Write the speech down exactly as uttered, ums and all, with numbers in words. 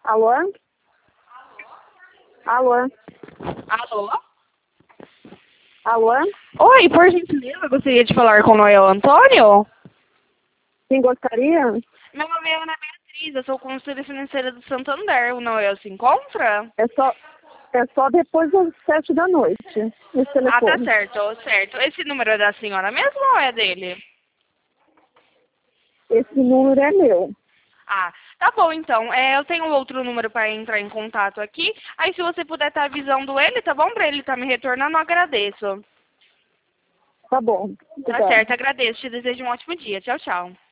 Alô? Alô? Alô? Alô? Oi, por gentileza, gostaria de falar com o Noel Antônio? Quem gostaria? Meu nome é Ana Beatriz, eu sou consultora financeira do Santander. O Noel se encontra? É só, é só depois das sete da noite, esse Ah, tá telefone. certo, certo. Esse número é da senhora mesmo ou é dele? Esse número é meu. Ah, tá bom então. É, eu tenho outro número para entrar em contato aqui. Aí se você puder estar avisando ele, tá bom? Pra ele estar me retornando, eu agradeço. Tá bom. Tá Obrigada. certo, agradeço. Te desejo um ótimo dia. Tchau, tchau.